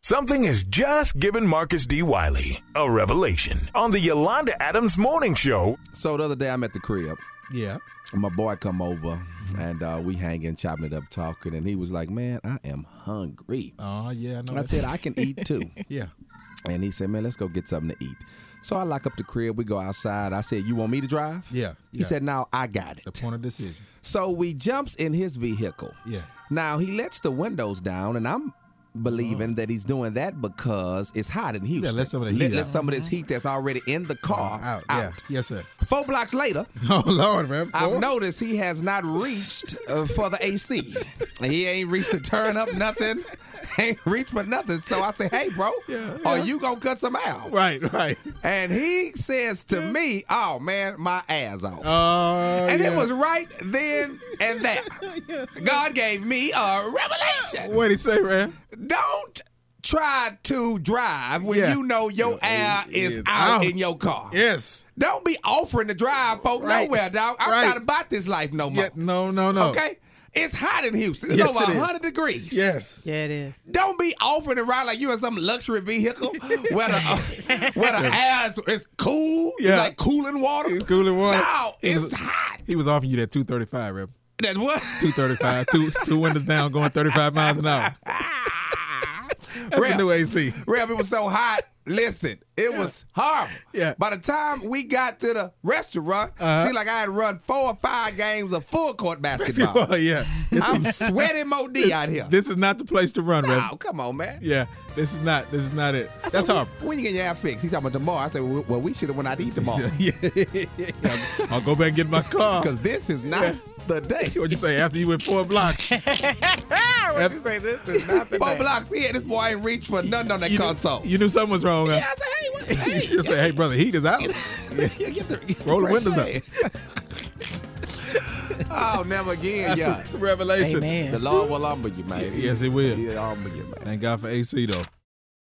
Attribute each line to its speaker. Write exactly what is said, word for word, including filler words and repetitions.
Speaker 1: Something has just given Marcus D. Wiley a revelation on the Yolanda Adams Morning Show.
Speaker 2: So the other day I'm at the crib.
Speaker 3: Yeah.
Speaker 2: My boy come over, and uh, we hanging, chopping it up, talking, and he was like, man, I am hungry.
Speaker 3: Oh, yeah. I, know
Speaker 2: I
Speaker 3: that.
Speaker 2: said, I can eat too.
Speaker 3: Yeah.
Speaker 2: And he said, man, let's go get something to eat. So I lock up the crib. We go outside. I said, you want me to drive?
Speaker 3: Yeah.
Speaker 2: He
Speaker 3: yeah.
Speaker 2: said, no, I got it.
Speaker 3: The point of decision.
Speaker 2: So we jumps in his vehicle.
Speaker 3: Yeah.
Speaker 2: Now, he lets the windows down, and I'm believing oh. that he's doing that because it's hot in Houston.
Speaker 3: Yeah, let some of the heat
Speaker 2: let,
Speaker 3: out.
Speaker 2: let some of this heat that's already in the car
Speaker 3: oh, out.
Speaker 2: out.
Speaker 3: Yeah. Yes, sir.
Speaker 2: Four blocks later,
Speaker 3: oh, Lord, man.
Speaker 2: I've noticed he has not reached uh, for the A C. He ain't reached to turn up nothing. Ain't reached for nothing. So I say, hey, bro,
Speaker 3: yeah,
Speaker 2: are
Speaker 3: yeah.
Speaker 2: you going to cut some out?
Speaker 3: Right, right.
Speaker 2: And he says to me, oh, man, my ass off.
Speaker 3: Oh,
Speaker 2: and
Speaker 3: yeah.
Speaker 2: it was right then and there. yes. God gave me a revelation.
Speaker 3: What'd he say, man?
Speaker 2: Don't try to drive when
Speaker 3: yeah.
Speaker 2: you know your
Speaker 3: yeah,
Speaker 2: air is,
Speaker 3: is
Speaker 2: out,
Speaker 3: out
Speaker 2: in your car.
Speaker 3: Yes.
Speaker 2: Don't be offering to drive folk
Speaker 3: right.
Speaker 2: nowhere, dog. I'm
Speaker 3: right.
Speaker 2: not about this life no more.
Speaker 3: Yeah, no, no, no.
Speaker 2: Okay? It's hot in Houston. It's
Speaker 3: yes,
Speaker 2: over
Speaker 3: it
Speaker 2: one hundred
Speaker 3: is.
Speaker 2: degrees.
Speaker 3: Yes.
Speaker 4: Yeah, it is.
Speaker 2: Don't be offering to ride like you in some luxury vehicle where the, uh, where the air is, is cool.
Speaker 3: Yeah.
Speaker 2: It's like cooling water.
Speaker 3: It's cooling water.
Speaker 2: No, it's
Speaker 3: was,
Speaker 2: hot.
Speaker 3: He was offering you that two thirty-five, Reb.
Speaker 2: That's what?
Speaker 3: two thirty-five. two, two windows down going thirty-five miles an hour. That's
Speaker 2: Rev,
Speaker 3: the new A C.
Speaker 2: Rev, it was so hot. Listen, it
Speaker 3: yeah.
Speaker 2: was horrible.
Speaker 3: Yeah.
Speaker 2: By the time we got to the restaurant,
Speaker 3: uh-huh.
Speaker 2: seemed like I had run four or five games of full court basketball.
Speaker 3: oh, yeah.
Speaker 2: I'm sweating Mo D out here.
Speaker 3: This is not the place to run, Rev.
Speaker 2: No, come on, man.
Speaker 3: Yeah, this is not. This is not it.
Speaker 2: I
Speaker 3: That's
Speaker 2: said,
Speaker 3: hard.
Speaker 2: When, when you get your hair fixed? He talking about tomorrow. I said, well, well we should have went out to eat tomorrow.
Speaker 3: yeah. yeah. I'll go back and get my car.
Speaker 2: Because this is not
Speaker 3: yeah.
Speaker 2: the day.
Speaker 3: What'd you say after you went four blocks?
Speaker 4: What'd you say? This is not the
Speaker 2: Four
Speaker 4: day.
Speaker 2: blocks here. This boy ain't reached for nothing on that
Speaker 3: you
Speaker 2: console.
Speaker 3: Knew, you knew something was wrong, huh?
Speaker 2: Yeah, I said, hey, what? Hey,
Speaker 3: you say, hey, brother, heat is out.
Speaker 2: yeah, get the, get
Speaker 3: Roll the windows
Speaker 2: up. Oh, never again,
Speaker 3: That's
Speaker 2: yeah.
Speaker 3: a revelation.
Speaker 4: Amen.
Speaker 2: The Lord will humble you, man.
Speaker 3: Yes, it will.
Speaker 2: He'll humble you, man.
Speaker 3: Thank God for A C, though.